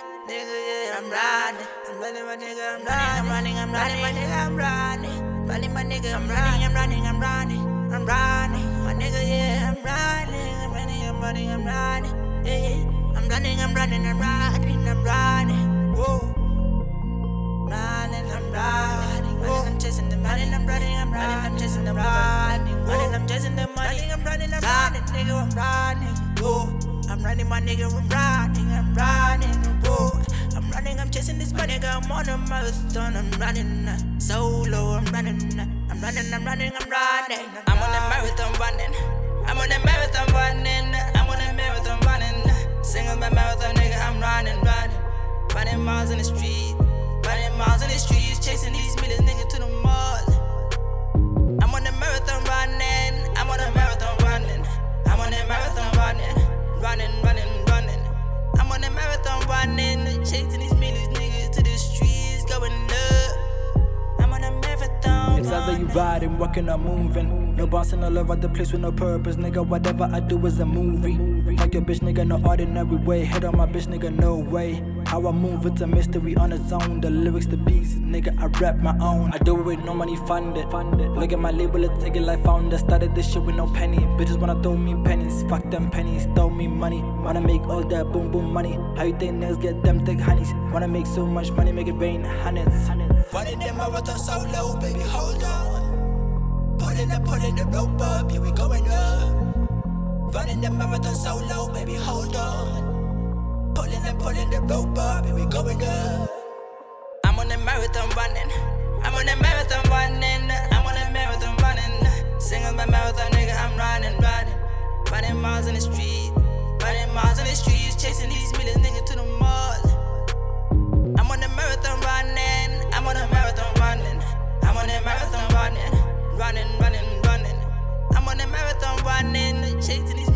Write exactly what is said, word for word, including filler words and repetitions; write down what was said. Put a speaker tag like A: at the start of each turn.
A: nigga, yeah, I'm riding. I'm running, my nigga, I'm riding. I'm running, I'm running, my nigga, I'm riding. Running, my nigga, I'm running, I'm running, I'm running. I'm riding, my nigga, yeah, I'm riding. I'm running, I'm running, I'm riding. Yeah, I'm running, I'm running, I'm riding, I'm riding. Whoa. Running, I'm riding. Running, I'm chasing the money. I'm running, I'm running, I'm chasing the money. Running, I'm chasing the money. I'm running, I'm riding, nigga, I'm riding. Whoa. I'm running, my nigga, I'm riding, I'm riding. Whoa. I'm running, I'm chasing this money, girl, I'm on a marathon. I'm running uh, solo, I'm running, uh, I'm running, I'm running, I'm riding. I'm on a marathon running. I'm on a marathon running. I'm on a marathon running. Singing my marathon, nigga, I'm running, running, running miles in the street. Running miles in the streets, chasing these millions, nigga, to the mall. I'm on a marathon running. I'm on a marathon running. I'm on a marathon running. Running, running, running. I'm on a marathon running. Chasing these millions, niggas, to the streets, going up. I'm on a marathon.
B: It's either you riding, working or moving. No bouncing all over the place with no purpose, nigga. Whatever I do is a movie. Fuck your bitch, nigga, no ordinary way. Hit on my bitch, nigga, no way. How I move, it's a mystery on its own. The lyrics, the beats, nigga, I rap my own. I do it with no money funded. Look at my label, it's take it like founder. Started this shit with no penny. Bitches wanna throw me pennies, fuck them pennies, throw me money. Wanna make all that boom boom money. How you think niggas get them thick honeys? Wanna make so much money, make it rain hundreds.
A: Running them marathon solo, baby, hold on. Pulling up, pulling the rope up, yeah, we going up. Running the marathon solo, baby, hold on. Pulling and pulling the rope up, and we going up. I'm on a marathon running. I'm on a marathon running. I'm on a marathon running. Singing my marathon, nigga, I'm running, running. Running miles in the street. Running miles in the streets, chasing these millions, nigga, to the mall. I'm on a marathon running. I'm on a marathon running. I'm on a marathon running. Running, running, running. I'm on a marathon running. Chasing these